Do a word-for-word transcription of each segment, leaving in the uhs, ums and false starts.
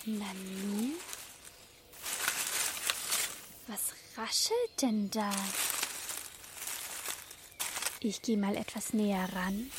Nanu? Was raschelt denn da? Ich gehe mal etwas näher ran.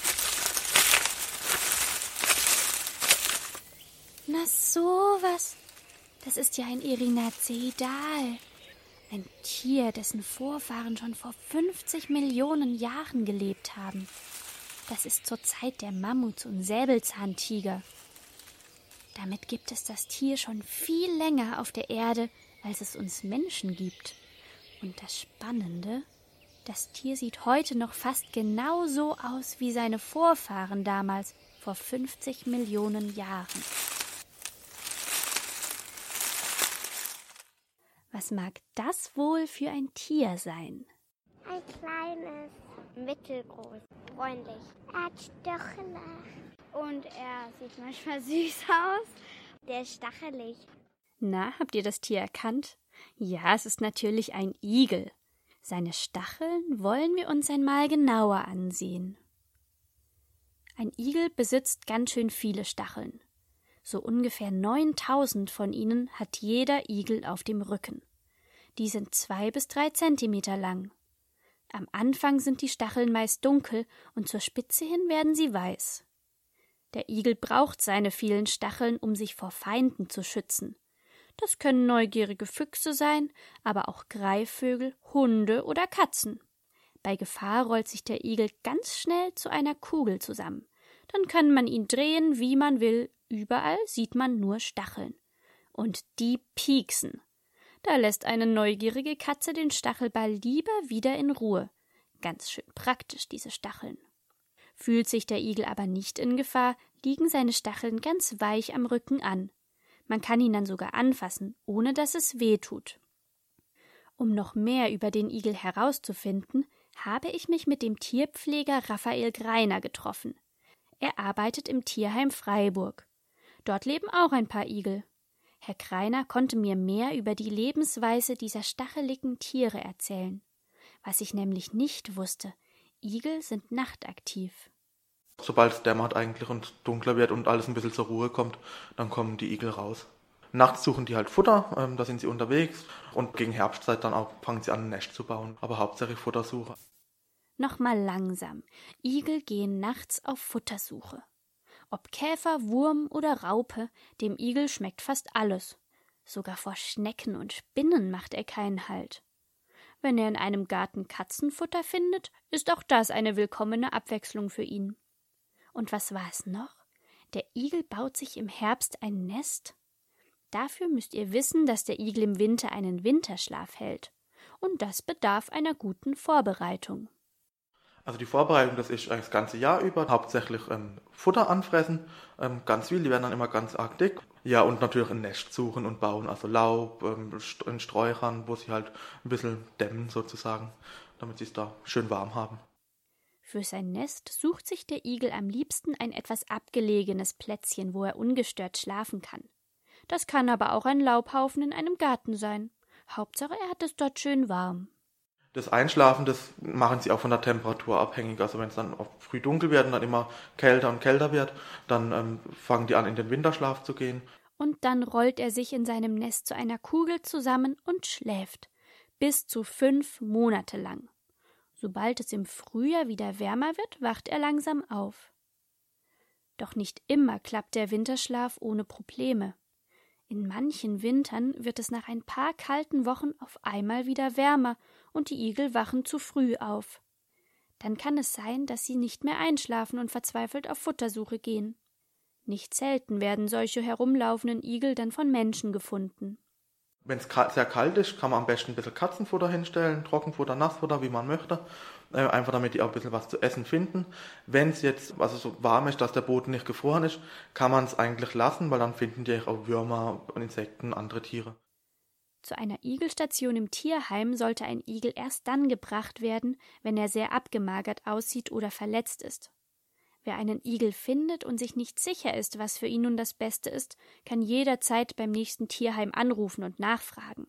Na sowas, das ist ja ein Erinaceidae, ein Tier, dessen Vorfahren schon vor fünfzig Millionen Jahren gelebt haben. Das ist zur Zeit der Mammuts und Säbelzahntiger. Damit gibt es das Tier schon viel länger auf der Erde, als es uns Menschen gibt. Und das Spannende, das Tier sieht heute noch fast genauso aus wie seine Vorfahren damals, vor fünfzig Millionen Jahren. Was mag das wohl für ein Tier sein? Ein kleines, mittelgroß, freundlich. Er hat Stachel. Und er sieht manchmal süß aus. Der ist stachelig. Na, habt ihr das Tier erkannt? Ja, es ist natürlich ein Igel. Seine Stacheln wollen wir uns einmal genauer ansehen. Ein Igel besitzt ganz schön viele Stacheln. So ungefähr neuntausend von ihnen hat jeder Igel auf dem Rücken. Die sind zwei bis drei Zentimeter lang. Am Anfang sind die Stacheln meist dunkel und zur Spitze hin werden sie weiß. Der Igel braucht seine vielen Stacheln, um sich vor Feinden zu schützen. Das können neugierige Füchse sein, aber auch Greifvögel, Hunde oder Katzen. Bei Gefahr rollt sich der Igel ganz schnell zu einer Kugel zusammen. Dann kann man ihn drehen, wie man will. Überall sieht man nur Stacheln. Und die pieksen. Da lässt eine neugierige Katze den Stachelball lieber wieder in Ruhe. Ganz schön praktisch, diese Stacheln. Fühlt sich der Igel aber nicht in Gefahr, liegen seine Stacheln ganz weich am Rücken an. Man kann ihn dann sogar anfassen, ohne dass es weh tut. Um noch mehr über den Igel herauszufinden, habe ich mich mit dem Tierpfleger Raphael Greiner getroffen. Er arbeitet im Tierheim Freiburg. Dort leben auch ein paar Igel. Herr Greiner konnte mir mehr über die Lebensweise dieser stacheligen Tiere erzählen. Was ich nämlich nicht wusste, Igel sind nachtaktiv. Sobald es dämmert eigentlich und dunkler wird und alles ein bisschen zur Ruhe kommt, dann kommen die Igel raus. Nachts suchen die halt Futter, ähm, da sind sie unterwegs und gegen Herbstzeit dann auch fangen sie an, ein Nest zu bauen, aber hauptsächlich Futtersuche. Nochmal langsam. Igel gehen nachts auf Futtersuche. Ob Käfer, Wurm oder Raupe, dem Igel schmeckt fast alles. Sogar vor Schnecken und Spinnen macht er keinen Halt. Wenn er in einem Garten Katzenfutter findet, ist auch das eine willkommene Abwechslung für ihn. Und was war es noch? Der Igel baut sich im Herbst ein Nest. Dafür müsst ihr wissen, dass der Igel im Winter einen Winterschlaf hält. Und das bedarf einer guten Vorbereitung. Also die Vorbereitung, das ist eigentlich das ganze Jahr über. Hauptsächlich ähm, Futter anfressen, ähm, ganz viel, die werden dann immer ganz arg dick. Ja, und natürlich ein Nest suchen und bauen, also Laub, ähm, in Sträuchern, wo sie halt ein bisschen dämmen sozusagen, damit sie es da schön warm haben. Für sein Nest sucht sich der Igel am liebsten ein etwas abgelegenes Plätzchen, wo er ungestört schlafen kann. Das kann aber auch ein Laubhaufen in einem Garten sein. Hauptsache, er hat es dort schön warm. Das Einschlafen, das machen sie auch von der Temperatur abhängig. Also wenn es dann oft früh dunkel wird und dann immer kälter und kälter wird, dann ähm, fangen die an, in den Winterschlaf zu gehen. Und dann rollt er sich in seinem Nest zu einer Kugel zusammen und schläft. Bis zu fünf Monate lang. Sobald es im Frühjahr wieder wärmer wird, wacht er langsam auf. Doch nicht immer klappt der Winterschlaf ohne Probleme. In manchen Wintern wird es nach ein paar kalten Wochen auf einmal wieder wärmer und die Igel wachen zu früh auf. Dann kann es sein, dass sie nicht mehr einschlafen und verzweifelt auf Futtersuche gehen. Nicht selten werden solche herumlaufenden Igel dann von Menschen gefunden. Wenn es sehr kalt ist, kann man am besten ein bisschen Katzenfutter hinstellen, Trockenfutter, Nassfutter, wie man möchte. Äh, einfach damit die auch ein bisschen was zu essen finden. Wenn es jetzt also so warm ist, dass der Boden nicht gefroren ist, kann man es eigentlich lassen, weil dann finden die auch Würmer, Insekten, andere Tiere. Zu einer Igelstation im Tierheim sollte ein Igel erst dann gebracht werden, wenn er sehr abgemagert aussieht oder verletzt ist. Wer einen Igel findet und sich nicht sicher ist, was für ihn nun das Beste ist, kann jederzeit beim nächsten Tierheim anrufen und nachfragen.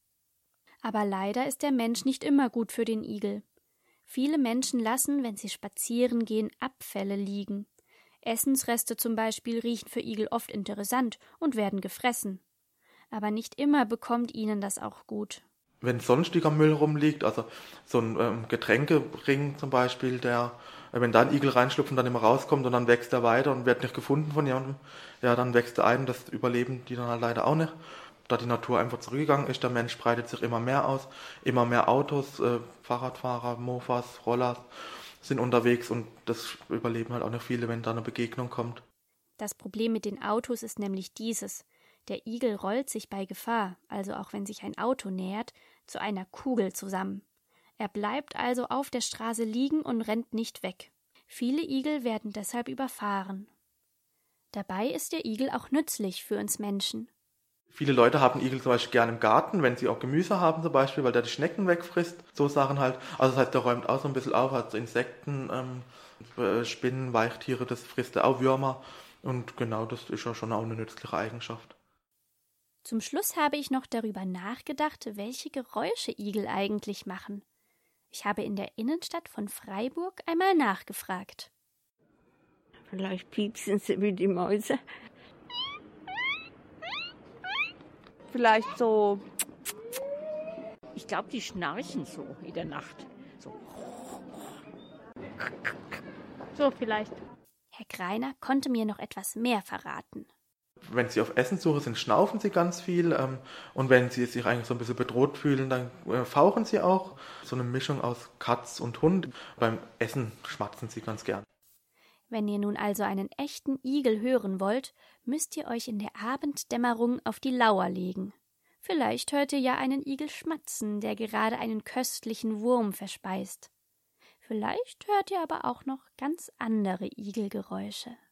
Aber leider ist der Mensch nicht immer gut für den Igel. Viele Menschen lassen, wenn sie spazieren gehen, Abfälle liegen. Essensreste zum Beispiel riechen für Igel oft interessant und werden gefressen. Aber nicht immer bekommt ihnen das auch gut. Wenn sonstiger Müll rumliegt, also so ein ähm, Getränkering zum Beispiel, der, äh, wenn da ein Igel reinschlüpft und dann immer rauskommt und dann wächst er weiter und wird nicht gefunden von jemandem, ja, dann wächst er ein, das überleben die dann halt leider auch nicht. Da die Natur einfach zurückgegangen ist, der Mensch breitet sich immer mehr aus, immer mehr Autos, äh, Fahrradfahrer, Mofas, Rollers sind unterwegs und das überleben halt auch nicht viele, wenn da eine Begegnung kommt. Das Problem mit den Autos ist nämlich dieses: Der Igel rollt sich bei Gefahr, also auch wenn sich ein Auto nähert, zu einer Kugel zusammen. Er bleibt also auf der Straße liegen und rennt nicht weg. Viele Igel werden deshalb überfahren. Dabei ist der Igel auch nützlich für uns Menschen. Viele Leute haben Igel zum Beispiel gerne im Garten, wenn sie auch Gemüse haben zum Beispiel, weil der die Schnecken wegfrisst, so Sachen halt. Also das heißt, der räumt auch so ein bisschen auf, also Insekten, ähm, Spinnen, Weichtiere, das frisst er auch, Würmer. Und genau, das ist ja schon auch eine nützliche Eigenschaft. Zum Schluss habe ich noch darüber nachgedacht, welche Geräusche Igel eigentlich machen. Ich habe in der Innenstadt von Freiburg einmal nachgefragt. Vielleicht piepsen sie wie die Mäuse. Vielleicht so, ich glaube, die schnarchen so in der Nacht. So, so vielleicht. Herr Greiner konnte mir noch etwas mehr verraten. Wenn sie auf Essenssuche sind, schnaufen sie ganz viel. Ähm, und wenn sie sich eigentlich so ein bisschen bedroht fühlen, dann äh, fauchen sie auch. So eine Mischung aus Katz und Hund. Beim Essen schmatzen sie ganz gern. Wenn ihr nun also einen echten Igel hören wollt, müsst ihr euch in der Abenddämmerung auf die Lauer legen. Vielleicht hört ihr ja einen Igel schmatzen, der gerade einen köstlichen Wurm verspeist. Vielleicht hört ihr aber auch noch ganz andere Igelgeräusche.